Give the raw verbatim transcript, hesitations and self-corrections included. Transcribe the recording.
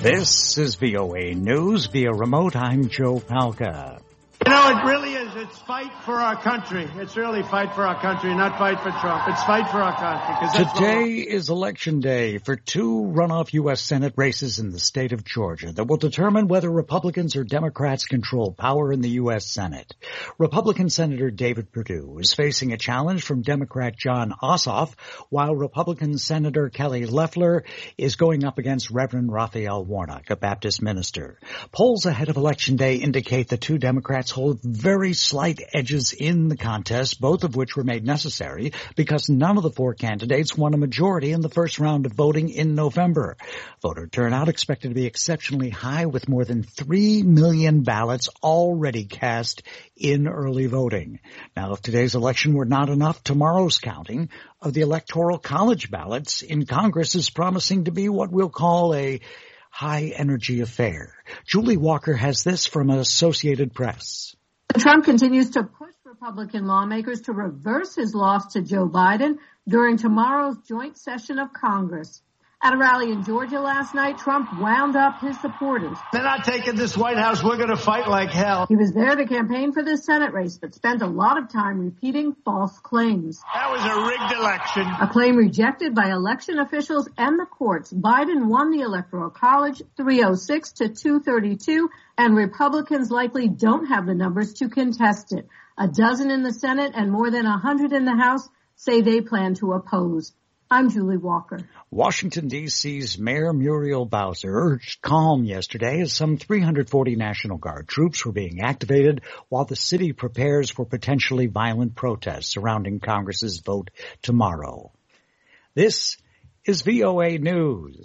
This is V O A News via remote. I'm Joe Palca. You know, it really is. It's fight for our country. It's really fight for our country, not fight for Trump. It's fight for our country. 'Cause that's Today is election day for two runoff U S Senate races in the state of Georgia that will determine whether Republicans or Democrats control power in the U S Senate. Republican Senator David Perdue is facing a challenge from Democrat Jon Ossoff, while Republican Senator Kelly Loeffler is going up against Reverend Raphael Warnock, a Baptist minister. Polls ahead of Election Day indicate the two Democrats hold very slight edges in the contest, both of which were made necessary because none of the four candidates won a majority in the first round of voting in November. Voter turnout expected to be exceptionally high, with more than three million ballots already cast in early voting. Now, if today's election were not enough, tomorrow's counting of the Electoral College ballots in Congress is promising to be what we'll call a high-energy affair. Julie Walker has this from Associated Press. Trump continues to push Republican lawmakers to reverse his loss to Joe Biden during tomorrow's joint session of Congress. At a rally in Georgia last night, Trump wound up his supporters. They're not taking this White House. We're going to fight like hell. He was there to campaign for the Senate race, but spent a lot of time repeating false claims. That was a rigged election. A claim rejected by election officials and the courts. Biden won the Electoral College three oh six to two thirty-two, and Republicans likely don't have the numbers to contest it. A dozen in the Senate and more than a hundred in the House say they plan to oppose. I'm Julie Walker. Washington, D C's Mayor Muriel Bowser urged calm yesterday as some three hundred forty National Guard troops were being activated while the city prepares for potentially violent protests surrounding Congress's vote tomorrow. This is V O A News.